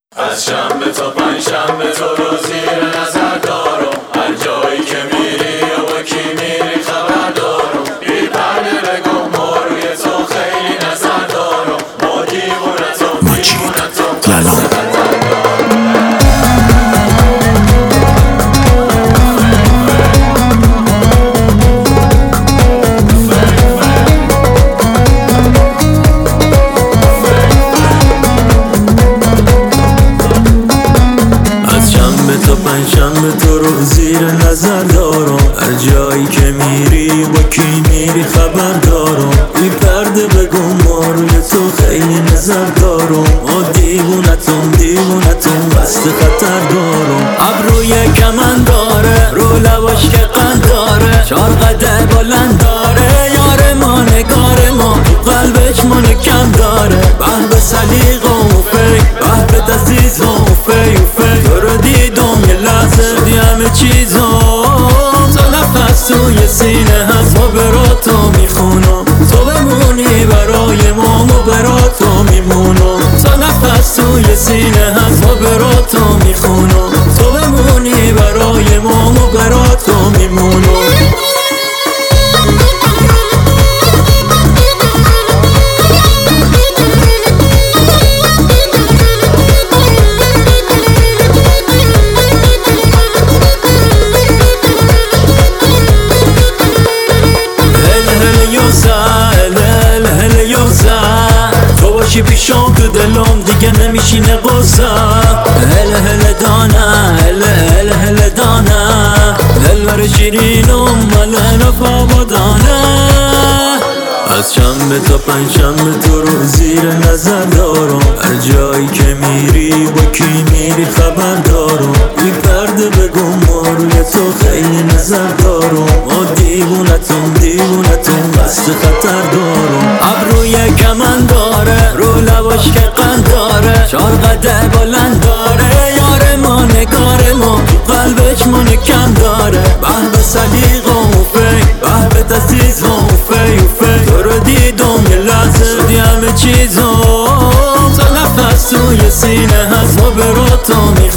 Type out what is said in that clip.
از شنبه تا پنجشنبه تو رو زیر نظر دارم، هر جایی که میری و با کی میری خبر دارم. بی پرده بگم ما روی تو خیلی نظر دارم، ما دیوونتم پنجشنبه تو رو زیر نظر دارم، هر جایی که میری با کی میری خبر دارم. بی پرده بگم ما روی تو خیلی نظر دارم، ما دیوونتم قصد خطر دارم. ابروی کمن داره، رو لباش که قند داره، 4 قد بلند داره، یار ما نگار ما قلبش منو کم داره. به سلیقه و فکر به عزیز و فی تو رو دیدم یه لحظه دی همه چیزم. تو نفس توی سینه هست ما براتو میخونم، تو بمونی برای ما براتو میمونم. تو نفس توی سینه هست ما براتو میخونم، تو بمونی برای ما براتو میمونم. تو باشی پیشم تو دلم دیگه نمیشینه قصه. هل دانه دل بر شیرینم ملن فابادانه. از شنبه تا پنجشنبه تو رو زیر نظر دارم، هر جایی که میری با کی میری خبر دارم. بی پرده بگم ما روی تو خیلی نظر دارم، ما دیوونتم قصد خطر دارم. ابروی کمن داره، رو لباش که قند داره، 4 قد بلند داره، یار ما نگار ما قلبش منو کم داره. به سلیقه و فکر به عزیز و فی تو رو دیدم یه لحظه دی همه چیزم. تو نفس توی سینه هست ما براتو